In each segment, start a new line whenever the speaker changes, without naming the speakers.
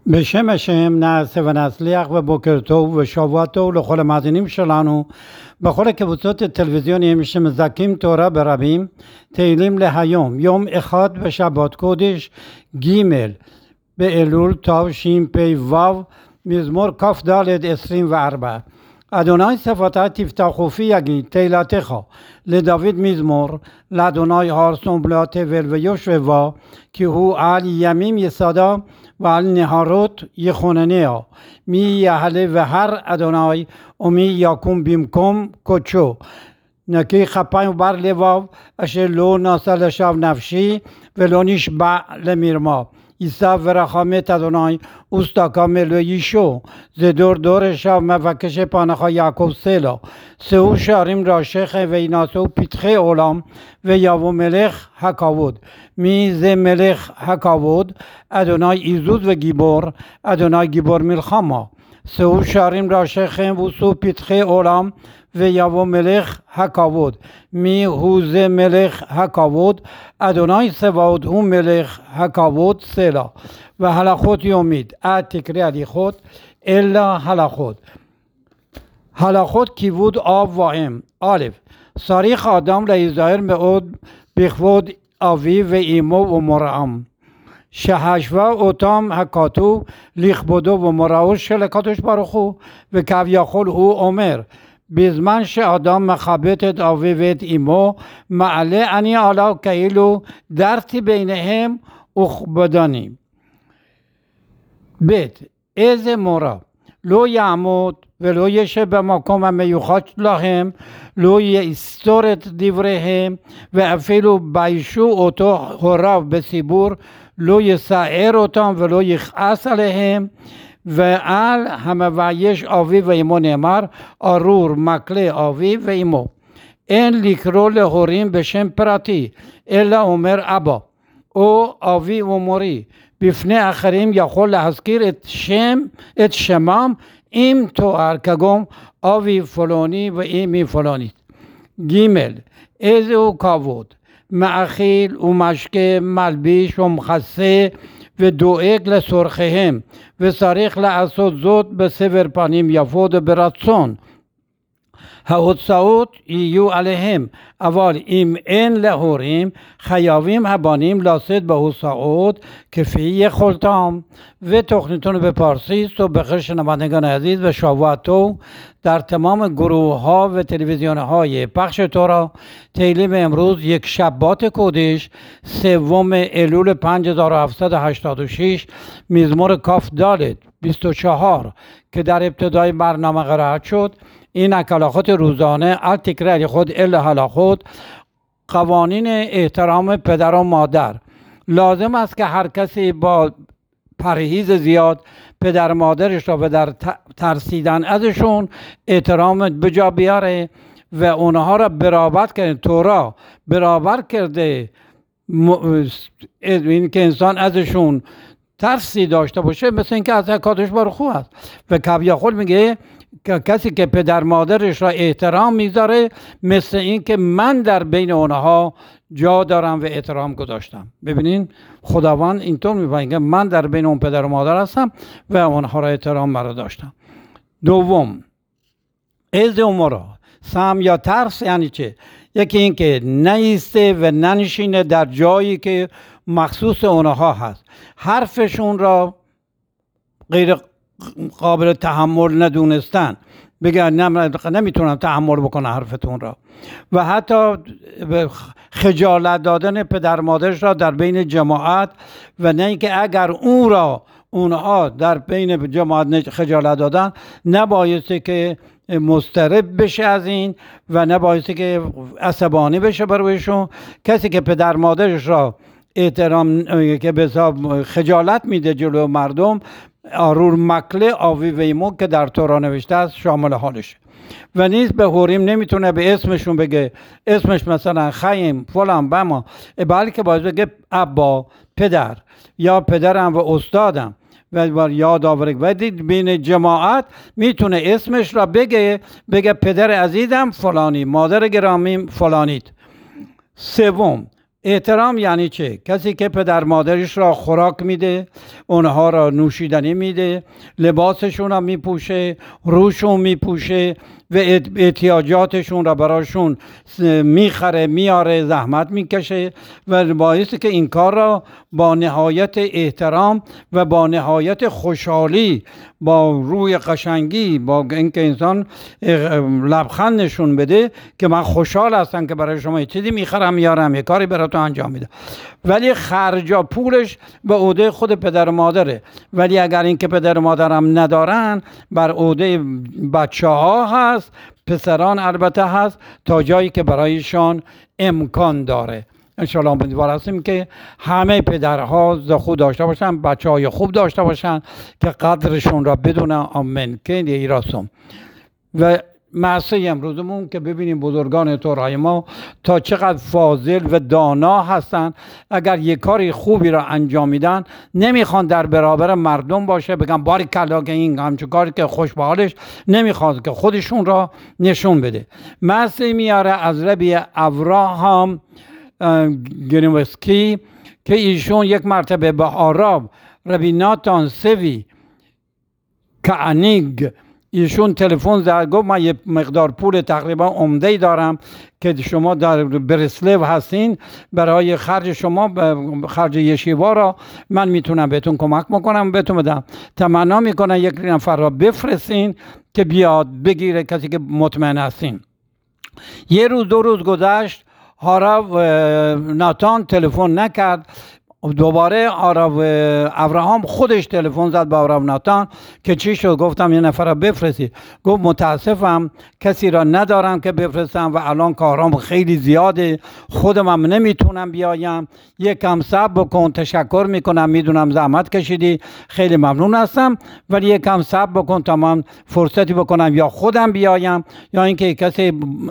בשם השם נעשה ונצליח ובוקר טוב ושבוע טוב לכל המאזינים שלנו בכל הקבוצות הטלוויזיוניים שמזכים תורה ברבים. תהילים להיום, יום אחד בשבת קודש ג' באלול תשפ"ו, מזמור כ"ד 24. אדוני שפתי תפתח ופי יגיד תהילתך, לדוד מזמור, לאדוני הר סמבלה תבל ויושבה, כי הוא על ימים יסדה ועל נהרות יכונניה. מי יעלה בהר אדוני ומי יקום במקום קודשו. נקי כפיים ובר לבב, אשר לא נשא לשווא נפשי ולא נשבע למרמה. יישא ורחם את אדוני וסתקם אלוהי ישוע. זה דור דור שב מבקש פניך יעקב סלה. שאו שערים ראשיכם וינשאו פתחי עולם ויבוא מלך הכבוד. מי זה מלך הכבוד? אדוני עזוז וגיבור, אדוני גיבור מלחמה. שאו שערים ראשיכם ושאו פתחי עולם ויבוא מלך הכבוד. מי הוא זה מלך הכבוד? אדוני צבאות הוא מלך הכבוד סלה. והלכות יומית, אל תקרא הליכות אלא הלכות. הלכות כיבוד אב ואם. א', צריך האדם להיזהר מאוד בכבוד אביו ואמו ומוראם, שהשווה אותם הכתוב לכבודו ומוראו של הקדוש ברוך הוא, וכביכול הוא אומר, בזמן שאדם מכבד את אביו ואת אמו, מעלה אני עליו כאילו דרתי ביניהם וכבדני. ב', איזה מורה? לא יעמוד ולא ישב במקום המיוחד שלהם, לא יסתור את דבריהם, ואפילו ביישו אותו הוריו בציבור, לא יסער אותם ולא יכעס עליהם. ועל המבייש אביו ואמו נאמר, ארור מקלה אביו ואמו. אין לקרוא להורים בשם פרטי, אלא אומר אבא או אבי ומורי. בפני אחרים יכול להזכיר את שמם עם תואר, כגון אבי פלוני ואמי פלונית. ג', איזהו כבוד? מאכיל ומשקה, מלביש ומכסה ודואג לצורכיהם, וצריך לעשות זאת בסבר פנים יפות וברצון. ההוצאות יהיו עליהם, אבל אם אין להורים, חייבים הבנים לשאת בהוצאות כפי יכולתם. ותוכניתנו בפרסית و بخیر شنوندگان عزیز و شبوه تو در تمام گروه ها و تلویزیون های پخش تورا. تیلیم امروز یک شبات کودش سوم الول 5786 مزمور کاف دالت 24 که در ابتدای برنامه قرائت شد. این اکلاخات روزانه التکرار خود الا هلاخود، قوانین احترام پدر و مادر. لازم است که هر کسی با پرهیز زیاد پدر مادرش را به در ترسیدن ازشون احترام بجا بیاره و اونها را برابر کنه. تورا برابر کرده این که انسان ازشون ترسی داشته باشه، مثل اینکه از کادش برخو است. و کبیاخول میگه که کسی که پدر مادرش را احترام میذاره مثل این که من در بین اونها جا دارم و احترام گذاشتم. ببینین خداوند اینطور میفهمه من در بین اون پدر و مادر هستم و اونها را احترام مرا داشتم. دوم، از امورا، سم یا ترس یعنی چه؟ یکی این که نیسته و ننشینه در جایی که مخصوص اونها هست. حرفشون را غیر قابل تحمل ندونستن، بگه نمیتونم تحمل بکنم حرفتون را. و حتی خجالت دادن پدر مادرش را در بین جماعت، و نه اینکه اگر اونها در بین جماعت خجالت دادن نبایسته که مضطرب بشه از این و نبایسته که عصبانی بشه برویشون. کسی که پدر مادرش را احترام که به حساب خجالت میده جلو مردم، آرور مکله آوی ویمو که در تورا نوشته است شامل حالشه. و نیز به هوریم نمیتونه به اسمشون بگه، اسمش مثلا خیم فلان بما، بلکه باید بگه ابا، پدر، یا پدرم و استادم و یاد آورد. و بین جماعت میتونه اسمش را بگه پدر عزیزم فلانی، مادر گرامیم فلانیت. سوم، احترام یعنی چه؟ کسی که پدر مادرش را خوراک میده، اونها را نوشیدنی میده، لباسشون را میپوشه، روشون میپوشه و احتیاجاتشون را براشون میخره، میاره، زحمت میکشه و باعث که این کار را با نهایت احترام و با نهایت خوشحالی، با روی قشنگی، با اینکه انسان لبخند نشون بده که من خوشحال هستم که برای شما چیزی میخرم، میارم، یه کاری براتون انجام میده، ولی خرجا پولش به عهده خود پدر و مادره. ولی اگر اینکه پدر و مادرم ندارن، بر عهده بچه ها هست، پسران البته هست، تا جایی که برایشان امکان داره. انشاءالله امیدوار هستیم که همه پدرها خوب داشته باشن، بچه های خوب داشته باشن که قدرشون را بدونن. آمین که ایراسم. و معصه امروزمون که ببینیم بزرگان تورای ما تا چقدر فاضل و دانا هستن. اگر یک کاری خوبی را انجام میدن، نمیخوان در برابر مردم باشه بگن باری کلا که این همچون کاری که خوش به حالش، نمیخواد که خودشون را نشون بده. معصه میاره از ربی ابراهام گرینوسکی که ایشون یک مرتبه به آراب ربی ناتان سوی کانیگ ایشون تلفن زد، گفت من یه مقدار پول تقریبا عمده‌ای دارم که شما در برسلو هستین، برای خرج شما، خرج یشیوا را من میتونم بهتون کمک میکنم، بهتون بدم. تمنا میکنم یک نفر را بفرستین که بیاد بگیره، کسی که مطمئن هستین. یه روز دو روز گذشت، آراب ناتان تلفن نکرد. دوباره ابراهام خودش تلفن زد به آراب ناتان که چی شد. گفتم یه نفر را بفرستید. گفت متاسفم کسی را ندارم که بفرستم و الان کارام خیلی زیاده، خودم هم نمیتونم بیایم، یکم صبر بکن، تشکر میکنم، میدونم زحمت کشیدی، خیلی ممنون هستم، ولی یکم صبر بکن تا من فرصتی بکنم یا خودم بیایم یا اینکه کسی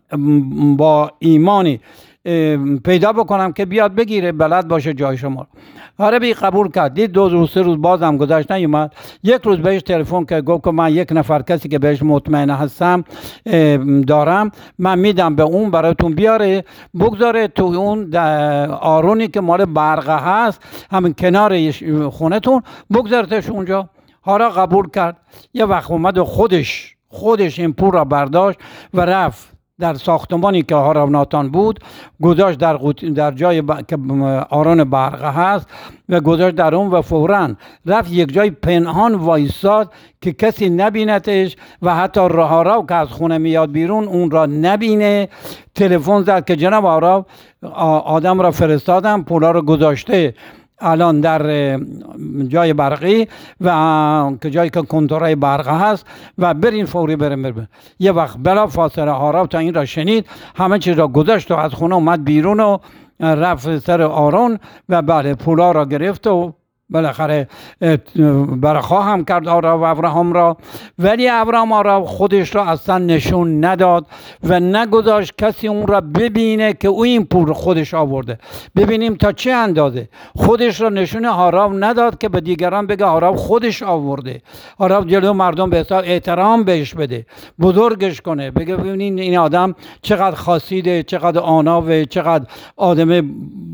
با ایمانی پیدا بکنم که بیاد بگیره، بلد باشه جای شما. عربی قبول کرد. دید دو روز سه روز بازم گذشت نیومد. یک روز بهش تلفن کرد، گفت که من یک نفر کسی که بهش مطمئن هستم دارم، من میدم به اون براتون بیاره، بگذاره تو اون آرونی که مال برقه هست همین کنار خونتون، بگذارتش اونجا. حالا قبول کرد. یه وقت اومد و خودش این پول را برداشت و رفت در ساختمانی که آراب ناتان بود، گذاشت در جای که آرون برقه هست و گذاشت در اون و فوراً رفت یک جای پنهان وایساد که کسی نبینتش و حتی راه که از خونه میاد بیرون اون را نبینه. تلفن زد که جناب آراب، آدم را فرستادم، پولا رو گذاشته الان در جای برقی و که جایی که کنتورای برقه هست و برین فوری برین. یه وقت بلا فاصله آراب تا این را شنید، همه چیز را گذاشت و از خونه اومد بیرون و رفت سر آرون و بله پولا را گرفت و بالاخره برخواه هم کرد آراب و ابراهام را. ولی ابراهام آراب خودش را اصلا نشون نداد و نگذاشت کسی اون را ببینه که او این پول خودش آورده. ببینیم تا چه اندازه خودش را نشون آراب نداد که به دیگران بگه آراب خودش آورده. آراب جلو مردم به حساب احترام بهش بده، بزرگش کنه، بگه ببینین این آدم چقدر خاصیده، چقدر آناوه، چقدر آدم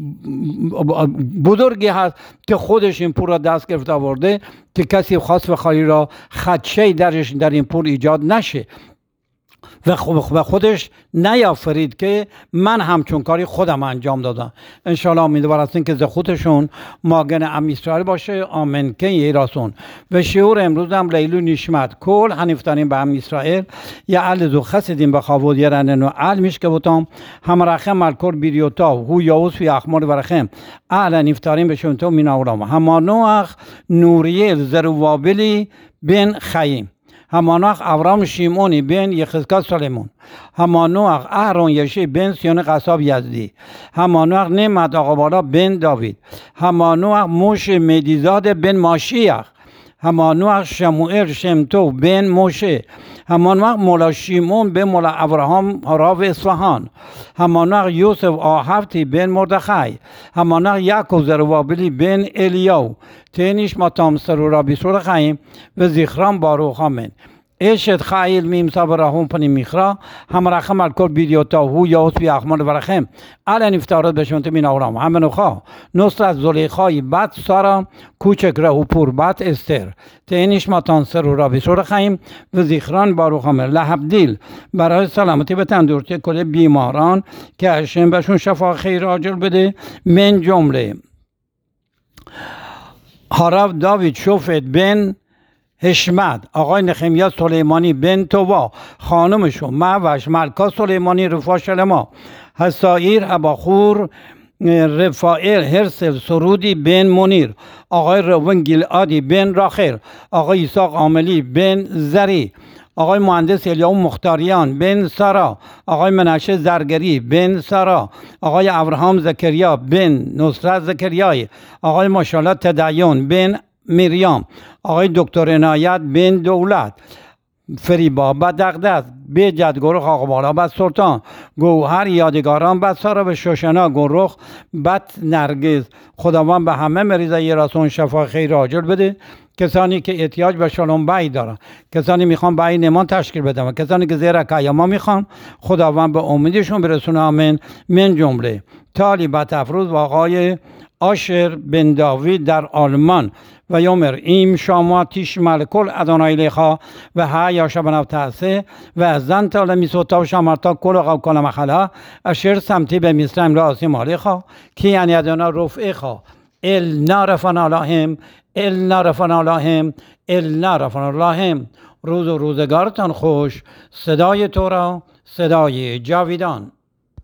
بزرگی هست که خودش این پول را دست گرفته آورده که کسی خاص و خالی را خدشه‌ای در این پول ایجاد نشه و خودش نیافرید که من همچون کاری خودم انجام دادم. انشالله امیدوار هستیم که زخوتشون ماگن ام اسرائیل باشه. آمین که یراسون. و شعور امروز هم لیلو نشمت کل هنفتانیم به ام اسرائیل یا عل دو خسدیم به خواد یرنن و عل میشکه بودم همرخم الکور بیریوتا هو یاوس فی اخمار ورخم عل نفتاریم به شونتو میناورام همانوخ نوریل زروابلی بن خیم، همانوخ ابرام شیمونی بن یخزکا سلیمون، همانوخ اهرون یشی بن سیون قصاب یزدی، همانوخ نعمت آقابالا بن داوید، همانوخ موش مدیزاد بن ماشیخ، همانوخ شموئل شمتو بن موشه، همانوخ مولا شیمون بن مولا ابراهام راو اصفهان، همانوخ یوسف آهفتی بن مردخای، همانوخ یعقوب زروابلی بن الیاو تینیش ما تامسر را بیسور خیم و زیخران باروخ. آمین. اشت خیل میم صبرهم پنی میخرا هم رخم الکل بیدیوتا هو یا اسبی اخمال ورخم الان افتارد بشونت مین اورام همه نخوا نصر از زلیخای بد سارا کوچک رهو پور بد استر تینیش ما تانسر را بسور خیم و زیخران باروخام لحب دیل برای سلامتی به تندرستی کل بیماران که اشم بهشون شفا خیر عاجل بده من جمله هارف داوید شوفت بن حشمت آقای نخمیا سلیمانی بن توبا خانمشون معوش ملکا سلیمانی رفا شلما حسایر اباخور رفائل هرسل سرودی بن منیر آقای روان گیلادی بن راخل آقای ایساق عاملی بن زری آقای مهندس الیاو مختاریان بن سارا آقای منشه زرگری بن سارا آقای ابراهام زکریا بن نصرت زکریای آقای ماشاءالله تدیون بن میریام آقای دکتر عنایت بن دولت فریبا بدقدس به جدگرخ آقا بالا بد سلطان گوهر یادگاران بد سارا به شوشنا گرخ بد نرگز خداوند به همه مریضای راسون شفا خیر عاجل بده کسانی که احتیاج به شلون بی دارن کسانی میخوان بی نمان تشکیل بدن و کسانی که زیر قیاما میخوان خداوند به امیدشون برسونه آمین من جمله تالی بتفروز و آقای آشر بن داوید در آلمان و یومر ایم شاما تیش ملکل ادانای لیخا و ها یا شبناو تحسه و زن تال میسوتا و شامرتا کل و کل مخلا اشر سمتی به میسرم راسی مالیخا کی یعنی ادانا رفعه خوا ال نارفن اللهم ال نارفن اللهم ال نارفن اللهم روز و روزگارتان خوش صدای تو را صدای جاویدان